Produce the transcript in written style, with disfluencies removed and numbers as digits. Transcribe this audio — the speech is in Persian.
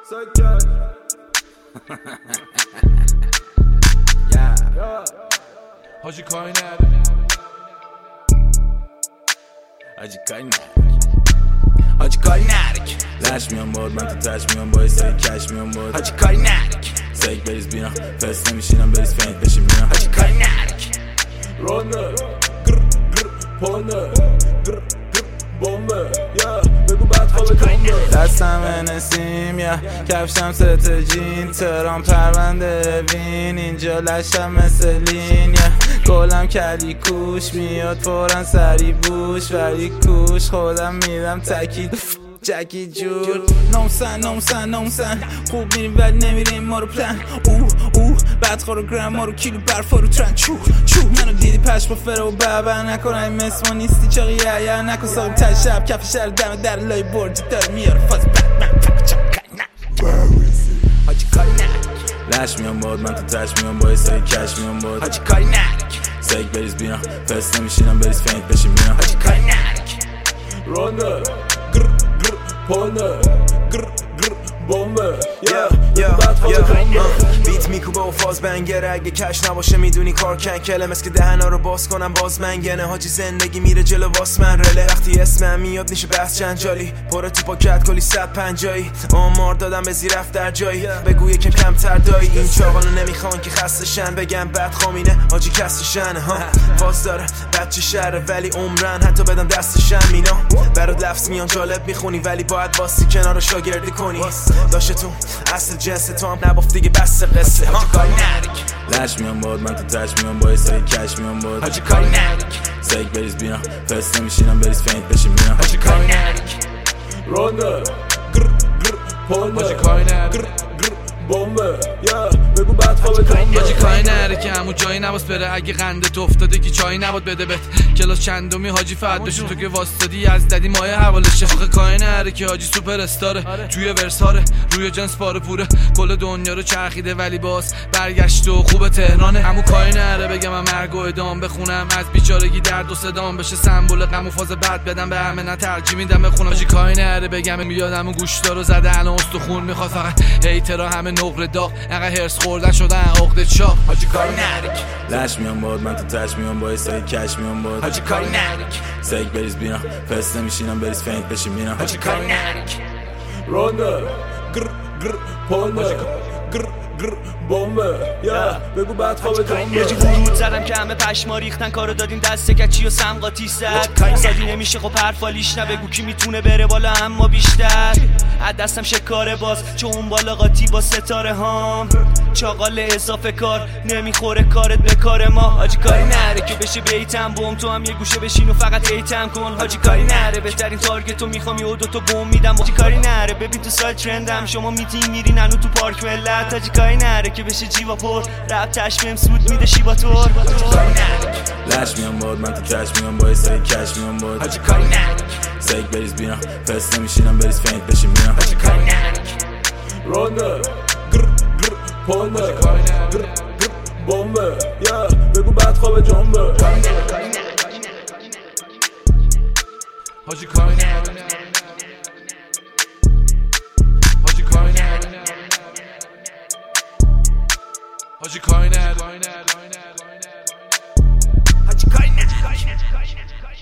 سکت حاجی کاری نرک حاجی کاری نرک حاجی کاری نرک لش میام باد من تو تش میام با سری کش میام باد حاجی کاری نرک سیک بریز بینا فست نمیشینم بریز فینت بشیم بینا حاجی کاری نرک رانه گر گر پانه گر گر بامبه بگو بعد خوابه کامبه دستم نسیم کفشم ست جین ترام پرونده وین اینجا لشم مثل لین گلم کلی کوش میاد فورا سری بوش ولی کوش خودم میدم تکید جکی جور نامسن خوب میریم ولی نمیریم ما رو پلن بعد خورو گرم ما رو کیلو برفا رو ترن چو منو دیدی پش با فره و بابر نکن این مثل ما نیستی چاقی یا نکن ساقیم تر شب کف شهر دم در لای برجی داره میاره فاز بد حاجی کاری نرک لش میام باد من تو تش میام با سری کش میام باد حاجی کاری نرک سیک بریز بینا فست نمیشینم بریز فینت بشیم بینا حاجی کاری نرک رانه گر گر پانه گر گر بامبه بیت میکوبه و فاز بنگره اگه کش نباشه میدونی کار کنکله مثل که دهنا رو باز کنم باز منگنه حاجی زندگی میره جلو واس من رله وقتی اسمم میاد میشه بحث جنجالی پره تو پاکت کلی 150 آمار دادم به زیر رفت در جایی بگو یکم کمتر دایی این چاقالو نمیخوان که خسته شن بگم بد خامینه حاجی کسی شنه ها فاز داره بچه شهره ولی عمرن حتی بدم دستشن مینا برات لفظ میان جالب میخونی ولی باید باسی کنار شاگردی کنی داشته تو اصل جنس تو هم نبافت دیگه بس قصه حاجی کاری نرک لش میام باد من تو تش میام با سری کش میام باد حاجی کاری نرک سیک بریز بینا فست نمیشینم بریز فینت بشیم بینا حاجی کاری نرک رانه گر گر پانه حاجی کاری نرک بامبه بگو بعد خوابه کامبه حاجی کاری نره که همون جایی نباس بره اگه قندت افتاده که چایی نباد بده بهت کلاس چندمی حاجی فد بشو تو که واسطادی از ددی مایه حوالشه آخه کاری نره که حاجی سوپر استاره توی ورساره روی جنس پاره پوره کل دنیا رو چرخیده ولی باز برگشت و خوب تهرانه همون کاری نره بگم من مرگ و ادام بخونم از بیچارگی درد و صدام بشه سمبل غم و فاز بد بدم به همه نه ترجیح میدم بخونم حاجی کاری نره بگم میادم گوشتا رو زده الان استخون میخواد فقط هیترا همه نقره داغ انقدر هرس خوردن شدن عقده چاق حاجی کاری نرک لش میام باد من تو تش میام با سری کش میام باد حاجی کاری نرک سیک بریز بینا فست نمیشینم بریز فینت بشیم بینا حاجی کاری نرک رانه گر گر پانه گر گر بامبه بگو بعد خوابه کامبه یه جی ورود زدم که همه پشما ریختن کارو دادیم دست کچی و سمقاتی زد سادی نمیشه خب حرفالیش نه بگو کی میتونه بره بالا اما بیشتر از دستم شکاره باز چون اون بالا قاطی با ستاره هام چاقال اضافه کار نمیخوره کارت به کار ما حاجی کاری نره که بشه بیتم بوم تو هم یه گوشه بشین و فقط هیتم کن حاجی کاری نره بهترین تارگت رو میخوام یه دو تا بوم میدم حاجی کاری نره ببین تو سایت ترندم شما میتینگ میرین هنو تو پارک ملت حاجی کاری نره که بشه جیوا پر رپ تشمیم سود میده شیبا تور حاجی کاری نرک لش میام باد من تو تش میام با سری کش میام باد حاجی کاری نرک سیک بریز بینا فست نمیشینم بریز فینت بشیم بینا حاجی کاری نرک رانه گر گر پانه گر گر بامبه بگو بعد خوابه جنبه حاجی کاری نرک حاجی کاری نرک حاجی کاری نرک حاجی کاری نرک